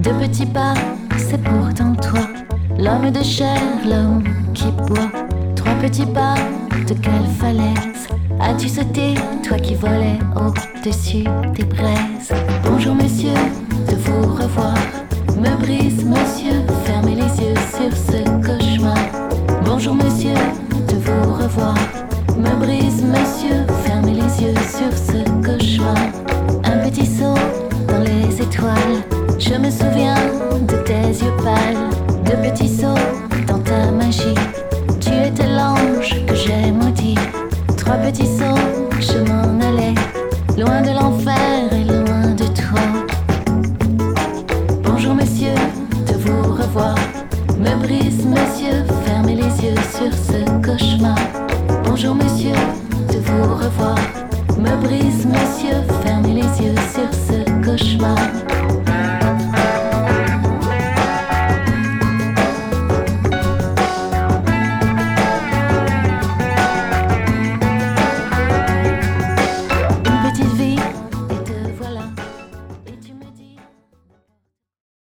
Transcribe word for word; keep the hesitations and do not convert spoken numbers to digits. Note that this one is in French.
Deux petits pas, c'est pourtant toi, l'homme de chair, l'homme qui boit. Trois petits pas, de quelle falaise as-tu sauté, toi qui volais au-dessus des braises? Bonjour monsieur, de vous revoir me brise monsieur, fermez les yeux sur ce cauchemar. Bonjour monsieur, de vous revoir me brise monsieur, fermez les yeux sur ce cauchemar. Un petit saut dans les étoiles, je me souviens de tes yeux pâles. Deux petits sauts dans ta magie, tu étais l'ange que j'ai maudit. Trois petits sauts, je m'en allais, loin de l'enfer et loin de toi. Bonjour monsieur, de vous revoir me brise monsieur, fermez les yeux sur ce cauchemar. Bonjour monsieur, de vous revoir me brise monsieur, fermez les yeux sur ce cauchemar.